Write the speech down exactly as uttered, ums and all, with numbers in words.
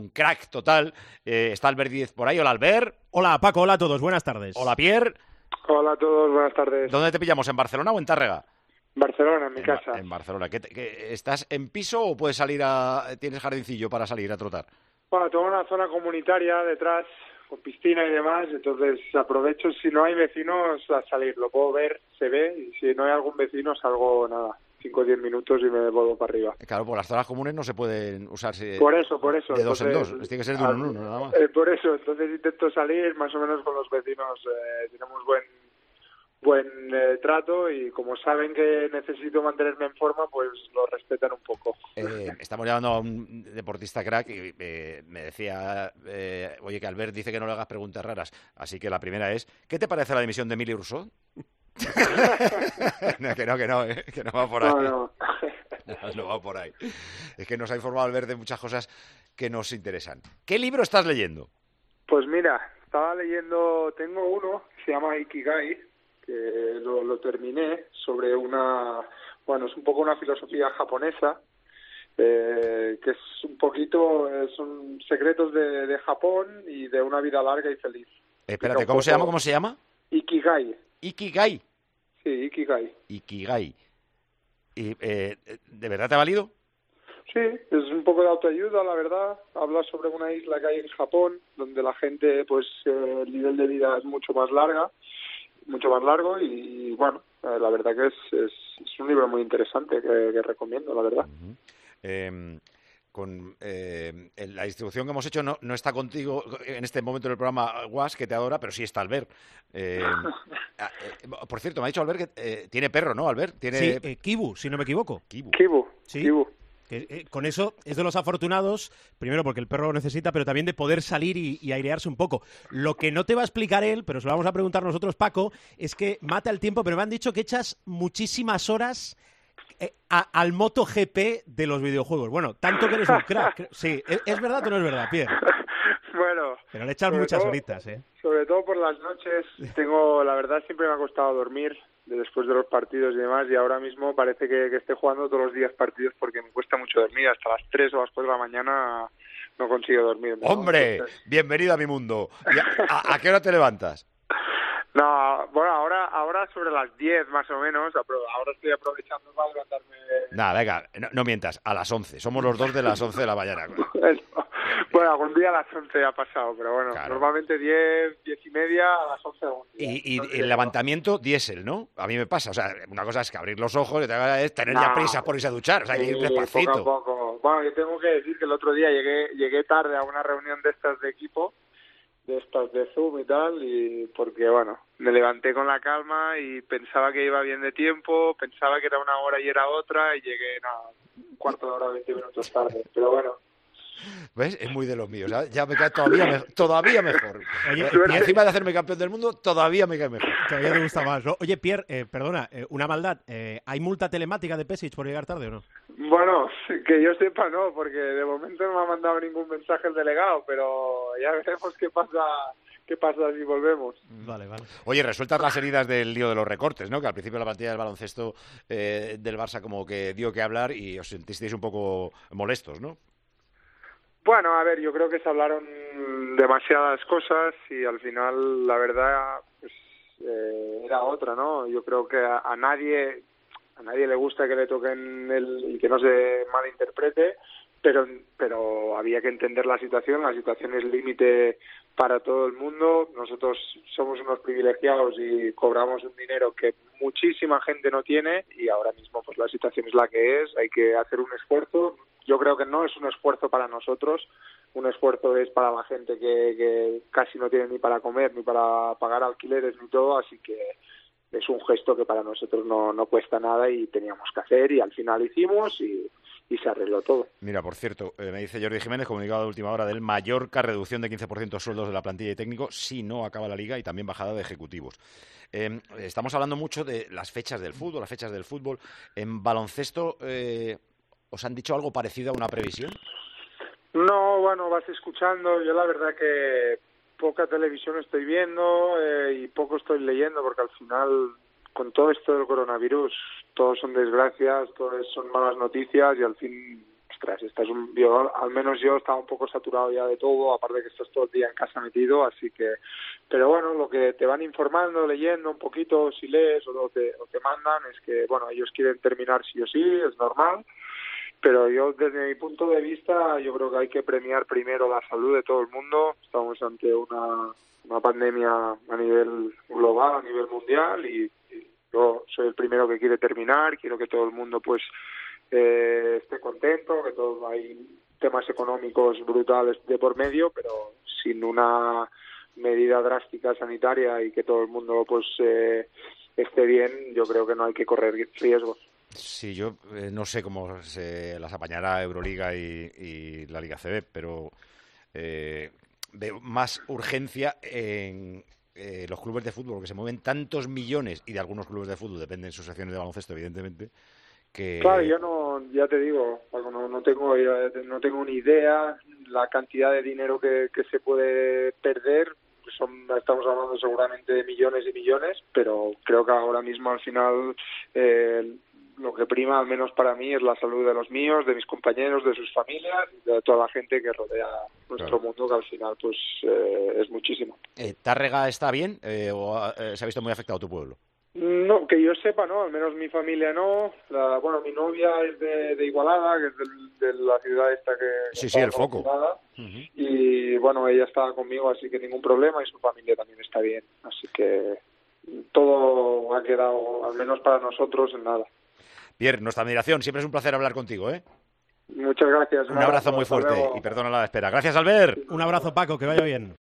un crack total. Eh, está Albert Díez por ahí. Hola, Albert. Hola, Paco. Hola a todos. Buenas tardes. Hola, Pierre. Hola a todos. Buenas tardes. ¿Dónde te pillamos? ¿En Barcelona o en Tárrega? Barcelona, en mi en, casa. En Barcelona. ¿Qué, qué, ¿Estás en piso o puedes salir a... tienes jardincillo para salir a trotar? Bueno, tengo una zona comunitaria detrás, con piscina y demás, entonces aprovecho, si no hay vecinos, a salir. Lo puedo ver, se ve, y si no hay algún vecino, salgo, nada, cinco o diez minutos y me vuelvo para arriba. Claro, pues las zonas comunes no se pueden usar por eso, por eso. de dos entonces, en dos, tiene que ser de uno en uno, nada más. Eh, por eso, entonces intento salir, más o menos con los vecinos, eh, tenemos buen buen eh, trato y como saben que necesito mantenerme en forma, pues lo respetan un poco. Eh, estamos llamando a un deportista crack y eh, me decía, eh, oye, que Albert dice que no le hagas preguntas raras, así que la primera es, ¿qué te parece la dimisión de Emilio Rousseau? no, que no, que no, eh, que no va por ahí. No, no. no, no va por ahí. Es que nos ha informado Albert de muchas cosas que nos interesan. ¿Qué libro estás leyendo? Pues mira, estaba leyendo, tengo uno que se llama Ikigai, que lo, lo terminé, sobre una, bueno, es un poco una filosofía japonesa, eh, que es un poquito, eh, son secretos de, de Japón y de una vida larga y feliz. Espérate, ¿cómo se llama? ¿Cómo se llama? Ikigai. Ikigai. Sí, Ikigai. Ikigai. ¿Y eh, de verdad te ha valido? Sí, es un poco de autoayuda, la verdad. Habla sobre una isla que hay en Japón, donde la gente, pues, eh, el nivel de vida es mucho más larga, mucho más largo y, y bueno, eh, la verdad que es, es, es un libro muy interesante que, que recomiendo, la verdad. Uh-huh. eh, con eh, la distribución que hemos hecho no, no está contigo en este momento en el programa Guas, que te adora, pero sí está Albert. Eh, eh, por cierto, me ha dicho Albert que eh, tiene perro, ¿no, Albert? Tiene... Sí, eh, Kibu, si no me equivoco. Kibu. Kibu, sí. Kibu. Que, eh, con eso es de los afortunados, primero porque el perro lo necesita, pero también de poder salir y, y airearse un poco. Lo que no te va a explicar él, pero se lo vamos a preguntar nosotros, Paco, es que mata el tiempo, pero me han dicho que echas muchísimas horas eh, a, al MotoGP de los videojuegos. Bueno, tanto que eres un crack. Sí, ¿es, es verdad o no es verdad, Pierre? Bueno, pero le echas muchas todo, horitas, ¿eh? Sobre todo por las noches. Tengo, la verdad, siempre me ha costado dormir después de los partidos y demás, y ahora mismo parece que, que esté jugando todos los días partidos porque me cuesta mucho dormir. Hasta las tres o las cuatro de la mañana no consigo dormir. ¿No? ¡Hombre! Entonces... Bienvenido a mi mundo. ¿A, a, ¿A qué hora te levantas? No, bueno, ahora ahora sobre las diez más o menos, ahora estoy aprovechando para levantarme... Nada, venga, no, no mientas, a las once, somos los dos de las once de la mañana. Bueno, algún día a las once ha pasado, pero bueno, claro. Normalmente diez, diez y media, a las once algún día. Y, y Entonces, el levantamiento diésel, ¿no? A mí me pasa, o sea, una cosa es que abrir los ojos y otra es tener no, ya prisa por irse a duchar, o sea, hay que ir despacito. Poco a poco. Bueno, yo tengo que decir que el otro día llegué llegué tarde a una reunión de estas de equipo, de estas de Zoom y tal, y porque, bueno, me levanté con la calma y pensaba que iba bien de tiempo, pensaba que era una hora y era otra, y llegué, nada, un cuarto de hora, veinte minutos tarde, pero bueno. ¿Ves? Es muy de los míos, ¿sabes? Ya me cae todavía, me, todavía mejor. Oye, y Pierre, encima de hacerme campeón del mundo, todavía me cae mejor. Todavía te gusta más, ¿no? Oye, Pierre, eh, perdona, eh, una maldad, eh, ¿hay multa telemática de Pesic por llegar tarde o no? Bueno, que yo sepa no, porque de momento no me ha mandado ningún mensaje el delegado, pero ya veremos qué pasa... ¿Qué pasa si volvemos? Vale, vale. Oye, resueltas las heridas del lío de los recortes, ¿no? Que al principio la plantilla del baloncesto eh, del Barça como que dio que hablar y os sentisteis un poco molestos, ¿no? Bueno, a ver, yo creo que se hablaron demasiadas cosas y al final la verdad pues eh, era otra, ¿no? Yo creo que a, a nadie a nadie le gusta que le toquen el y que no se malinterprete, pero pero había que entender la situación, la situación es límite para todo el mundo, nosotros somos unos privilegiados y cobramos un dinero que muchísima gente no tiene y ahora mismo pues la situación es la que es, hay que hacer un esfuerzo, yo creo que no es un esfuerzo para nosotros, un esfuerzo es para la gente que, que casi no tiene ni para comer, ni para pagar alquileres, ni todo, así que es un gesto que para nosotros no, no cuesta nada y teníamos que hacer y al final hicimos y y se arregló todo. Mira, por cierto, eh, me dice Jordi Jiménez, comunicado de última hora del Mallorca, reducción de quince por ciento sueldos de la plantilla y técnico si no acaba la Liga y también bajada de ejecutivos. Eh, estamos hablando mucho de las fechas del fútbol, las fechas del fútbol. En baloncesto, eh, ¿os han dicho algo parecido a una previsión? No, bueno, vas escuchando. Yo la verdad que poca televisión estoy viendo eh, y poco estoy leyendo porque al final... con todo esto del coronavirus, todos son desgracias, todos son malas noticias y al fin ostras, estás un, yo, al menos yo estaba un poco saturado ya de todo, aparte de que estás todo el día en casa metido, así que, pero bueno, lo que te van informando, leyendo un poquito, si lees o te, o te mandan, es que, bueno, ellos quieren terminar sí o sí, es normal, pero yo desde mi punto de vista yo creo que hay que premiar primero la salud de todo el mundo. Estamos ante una, una pandemia a nivel global, a nivel mundial, y, y yo soy el primero que quiere terminar, quiero que todo el mundo pues eh, esté contento, que todo, hay temas económicos brutales de por medio, pero sin una medida drástica sanitaria y que todo el mundo pues eh, esté bien, yo creo que no hay que correr riesgos. Sí, yo eh, no sé cómo se las apañará Euroliga y, y la Liga A C B, pero eh, veo más urgencia en eh, los clubes de fútbol, porque se mueven tantos millones, y de algunos clubes de fútbol dependen sus secciones de baloncesto, evidentemente, que... Claro, yo no, ya te digo, Paco, no, no tengo no tengo ni idea la cantidad de dinero que, que se puede perder. Son, estamos hablando seguramente de millones y millones, pero creo que ahora mismo al final eh, lo que prima, al menos para mí, es la salud de los míos, de mis compañeros, de sus familias, de toda la gente que rodea nuestro claro. mundo, que al final pues eh, es muchísimo. Eh, ¿Tárrega está bien eh, o eh, se ha visto muy afectado tu pueblo? No, que yo sepa, no, al menos mi familia no. La, bueno, mi novia es de, de Igualada, que es del, de la ciudad esta que... Sí, sí, el foco. Uh-huh. Y bueno, ella estaba conmigo, así que ningún problema, y su familia también está bien. Así que todo ha quedado, al menos para nosotros, en nada. Pierre, nuestra admiración, siempre es un placer hablar contigo, ¿eh? Muchas gracias. Un abrazo muy fuerte y perdona la espera. Gracias, Albert. Un abrazo, Paco, que vaya bien.